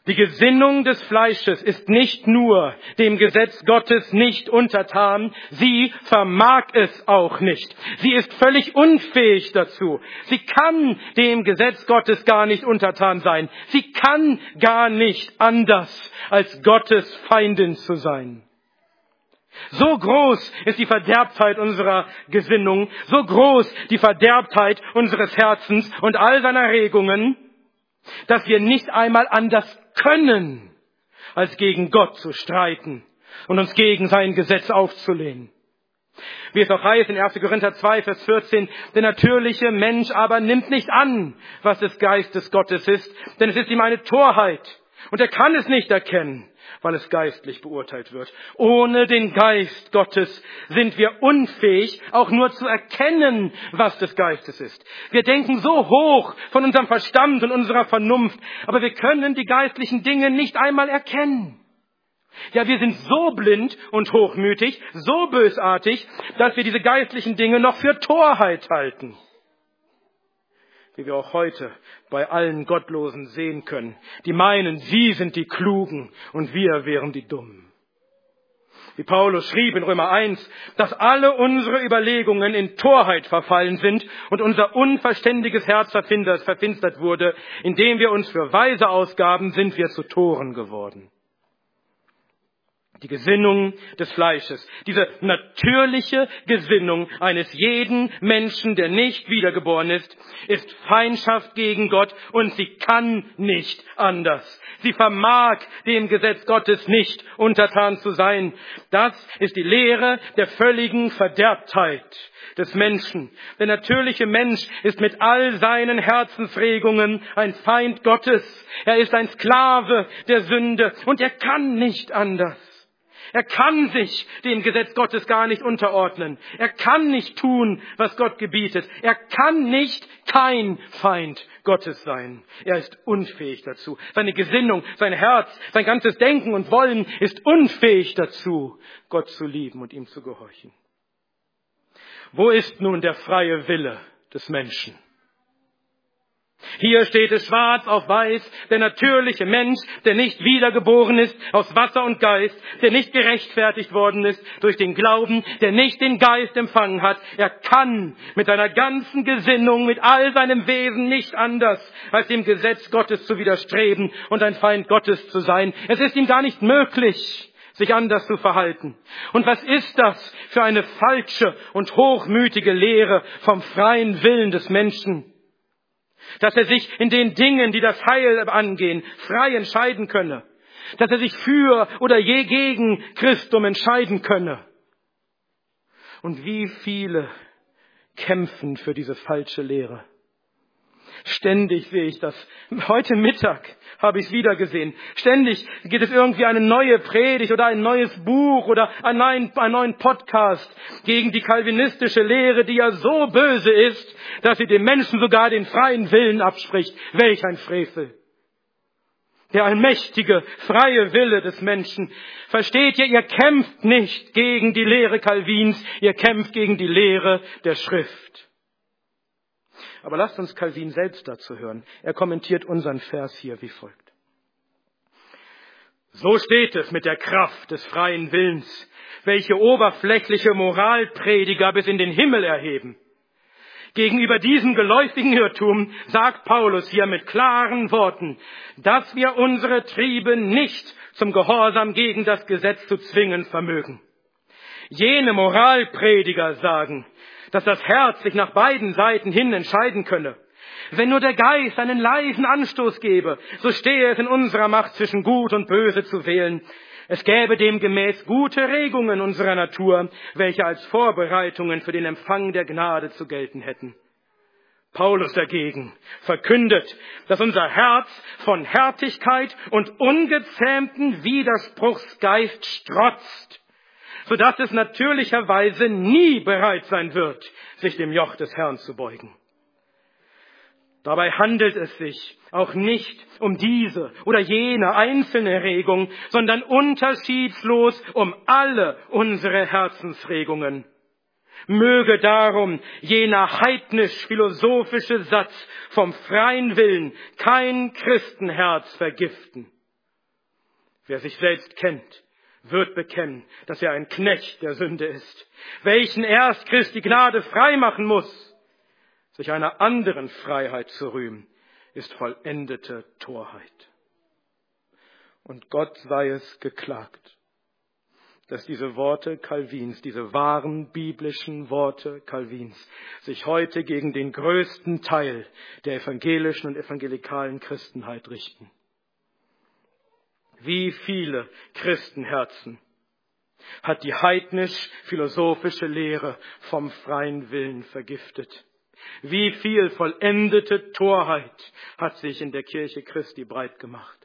Die Gesinnung des Fleisches ist nicht nur dem Gesetz Gottes nicht untertan, sie vermag es auch nicht. Sie ist völlig unfähig dazu. Sie kann dem Gesetz Gottes gar nicht untertan sein. Sie kann gar nicht anders, als Gottes Feindin zu sein. So groß ist die Verderbtheit unserer Gesinnung, so groß die Verderbtheit unseres Herzens und all seiner Regungen, dass wir nicht einmal anders können, als gegen Gott zu streiten und uns gegen sein Gesetz aufzulehnen. Wie es auch heißt in 1. Korinther 2, Vers 14, der natürliche Mensch aber nimmt nicht an, was des Geistes Gottes ist, denn es ist ihm eine Torheit und er kann es nicht erkennen, weil es geistlich beurteilt wird. Ohne den Geist Gottes sind wir unfähig, auch nur zu erkennen, was des Geistes ist. Wir denken so hoch von unserem Verstand und unserer Vernunft, aber wir können die geistlichen Dinge nicht einmal erkennen. Ja, wir sind so blind und hochmütig, so bösartig, dass wir diese geistlichen Dinge noch für Torheit halten. Wie wir auch heute bei allen Gottlosen sehen können, die meinen, sie sind die Klugen und wir wären die Dummen. Wie Paulus schrieb in Römer 1, dass alle unsere Überlegungen in Torheit verfallen sind und unser unverständiges Herz verfinstert wurde, indem wir uns für weise ausgaben, sind wir zu Toren geworden. Die Gesinnung des Fleisches, diese natürliche Gesinnung eines jeden Menschen, der nicht wiedergeboren ist Feindschaft gegen Gott und sie kann nicht anders. Sie vermag dem Gesetz Gottes nicht untertan zu sein. Das ist die Lehre der völligen Verderbtheit des Menschen. Der natürliche Mensch ist mit all seinen Herzensregungen ein Feind Gottes. Er ist ein Sklave der Sünde und er kann nicht anders. Er kann sich dem Gesetz Gottes gar nicht unterordnen. Er kann nicht tun, was Gott gebietet. Er kann nicht kein Feind Gottes sein. Er ist unfähig dazu. Seine Gesinnung, sein Herz, sein ganzes Denken und Wollen ist unfähig dazu, Gott zu lieben und ihm zu gehorchen. Wo ist nun der freie Wille des Menschen? Hier steht es schwarz auf weiß, der natürliche Mensch, der nicht wiedergeboren ist aus Wasser und Geist, der nicht gerechtfertigt worden ist durch den Glauben, der nicht den Geist empfangen hat, er kann mit seiner ganzen Gesinnung, mit all seinem Wesen nicht anders, als dem Gesetz Gottes zu widerstreben und ein Feind Gottes zu sein. Es ist ihm gar nicht möglich, sich anders zu verhalten. Und was ist das für eine falsche und hochmütige Lehre vom freien Willen des Menschen? Dass er sich in den Dingen, die das Heil angehen, frei entscheiden könne. Dass er sich für oder je gegen Christum entscheiden könne. Und wie viele kämpfen für diese falsche Lehre? Ständig sehe ich das. Heute Mittag habe ich es wieder gesehen. Ständig gibt es irgendwie eine neue Predigt oder ein neues Buch oder einen neuen Podcast gegen die calvinistische Lehre, die ja so böse ist, dass sie dem Menschen sogar den freien Willen abspricht. Welch ein Frevel! Der allmächtige, freie Wille des Menschen. Versteht ihr, ihr kämpft nicht gegen die Lehre Calvins, ihr kämpft gegen die Lehre der Schrift. Aber lasst uns Calvin selbst dazu hören. Er kommentiert unseren Vers hier wie folgt. So steht es mit der Kraft des freien Willens, welche oberflächliche Moralprediger bis in den Himmel erheben. Gegenüber diesem geläufigen Irrtum sagt Paulus hier mit klaren Worten, dass wir unsere Triebe nicht zum Gehorsam gegen das Gesetz zu zwingen vermögen. Jene Moralprediger sagen, dass das Herz sich nach beiden Seiten hin entscheiden könne. Wenn nur der Geist einen leisen Anstoß gebe, so stehe es in unserer Macht, zwischen Gut und Böse zu wählen. Es gäbe demgemäß gute Regungen unserer Natur, welche als Vorbereitungen für den Empfang der Gnade zu gelten hätten. Paulus dagegen verkündet, dass unser Herz von Härtigkeit und ungezähmten Widerspruchsgeist strotzt, sodass es natürlicherweise nie bereit sein wird, sich dem Joch des Herrn zu beugen. Dabei handelt es sich auch nicht um diese oder jene einzelne Regung, sondern unterschiedslos um alle unsere Herzensregungen. Möge darum jener heidnisch-philosophische Satz vom freien Willen kein Christenherz vergiften. Wer sich selbst kennt, wird bekennen, dass er ein Knecht der Sünde ist, welchen erst Christi Gnade frei machen muss. Sich einer anderen Freiheit zu rühmen, ist vollendete Torheit. Und Gott sei es geklagt, dass diese Worte Calvins, diese wahren biblischen Worte Calvins, sich heute gegen den größten Teil der evangelischen und evangelikalen Christenheit richten. Wie viele Christenherzen hat die heidnisch-philosophische Lehre vom freien Willen vergiftet? Wie viel vollendete Torheit hat sich in der Kirche Christi breit gemacht?